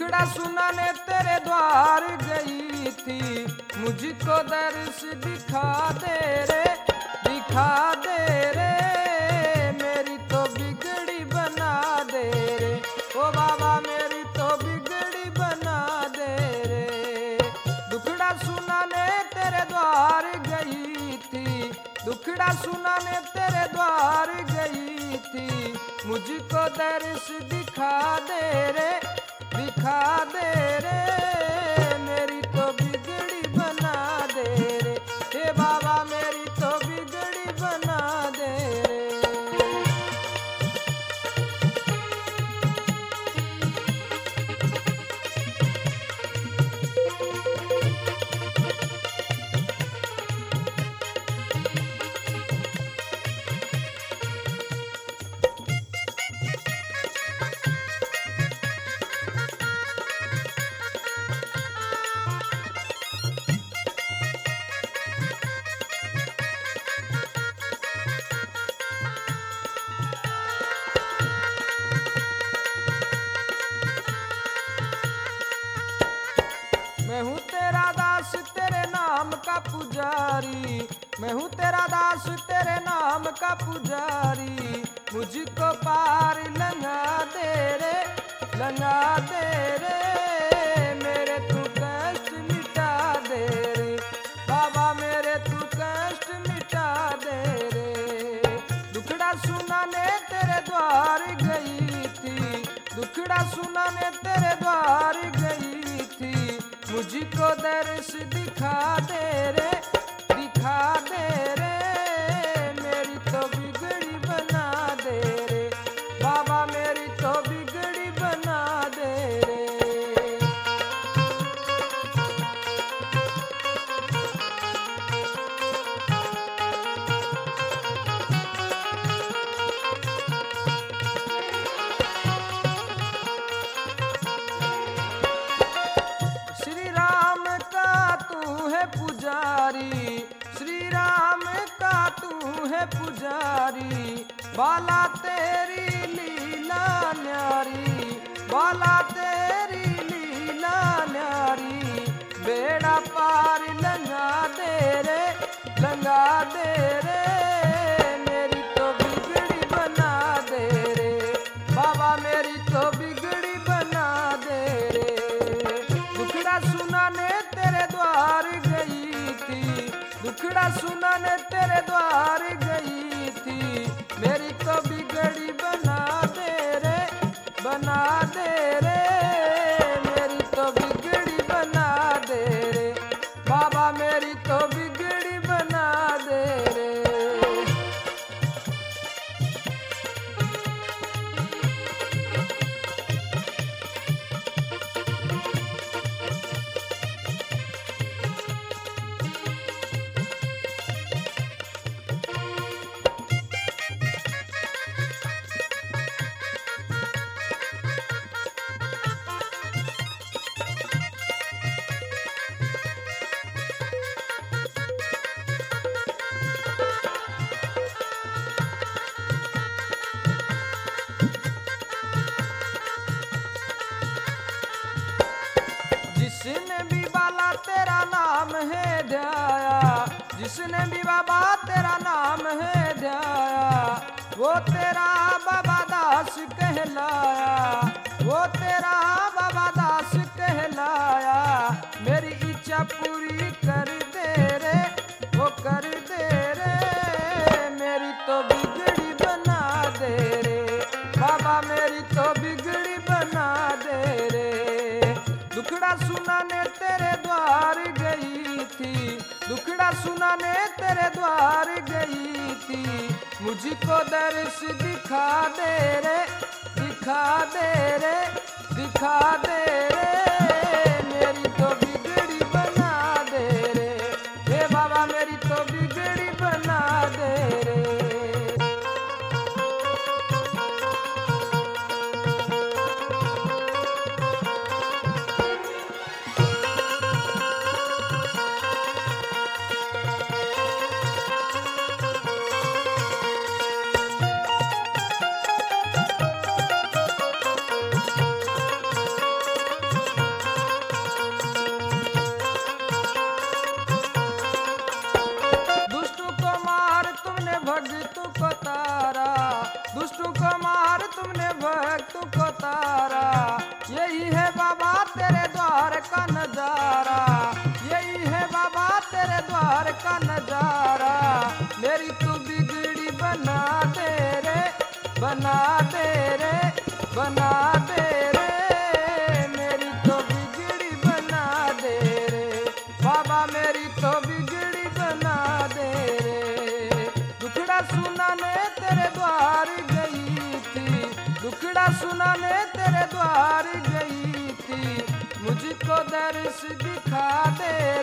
दुखड़ा सुनाने तेरे द्वार गई थी, मुझको दर्श दिखा दे रे, दिखा दे रे, मेरी तो बिगड़ी बना दे रे, ओ बाबा मेरी तो बिगड़ी बना दे रे। दुखड़ा सुनाने तेरे द्वार गई थी, दुखड़ा सुनाने तेरे द्वार गई थी, मुझको दर्श दिखा दे रे, दिखा दे रे, मेरी तो बिगड़ी बना दे रे, हे बाबा मेरी तो बिगड़ी बना दे रे। मैं हूँ तेरा दास तेरे नाम का पुजारी, मैं हूँ तेरा दास तेरे नाम का पुजारी, मुझको पार लंघा दे रे, लंघा दे रे, मेरे तू कष्ट मिटा दे रे, बाबा मेरे तू कष्ट मिटा दे रे। दुखड़ा सुनाने तेरे द्वार गई थी, दुखड़ा सुनाने तेरे द्वार गई थी, मुझको दर्श दिखा दे रे, दिखा दे रे, मेरी तो बिगड़ी बना दे रे, बाबा मेरी तो बिगड़ी बना दे रे। श्री राम का तू है पुजारी, श्री राम का तू है पुजारी, बाला तेरी लीला न्यारी, बाला तेरी लीला न्यारी, बेड़ा पार लंघा दे रे, लंघा दे रे, मेरी तो बिगड़ी बना दे रे, बाबा मेरी तो बिगड़ी बना दे रे। दुखड़ा सुनाने तेरे द्वार गई थी, दुखड़ा सुनाने तेरे द्वार गई थी, मेरी तो बिगड़ी बना दे रे, बना दे रे, मेरी तो बिगड़ी बना दे रे, बाबा मेरी तो बिगड़ी बना दे रे। जिसने भी बाला तेरा नाम है ध्याया, जिसने भी बाबा तेरा नाम है ध्याया, वो तेरा बाबा दास कहलाया, वो तेरा बाबा दास कहलाया, मेरी इच्छा पूरी कर दे रे, वो कर दे रे, मेरी तो बिगड़ी बना दे रे, बाबा मेरी तो बिगड़ी बना दे रे। दुखड़ा सुनाने तेरे द्वार गई थी, दुखड़ा सुनाने तेरे द्वार गई थी, मुझको दर्श दिखा दे रे, दिखा दे रे, दिखा दे रे, मेरी तो बिगड़ी बना दे रे, हे बाबा मेरी तो बिगड़ी बना दे रे। बना दे रे, मेरी तो बिगड़ी बना दे रे, बाबा मेरी तो बिगड़ी बना दे रे। दुखड़ा सुनाने तेरे द्वार गई थी, दुखड़ा सुनाने तेरे द्वार गई थी, मुझको दर्श दिखा दे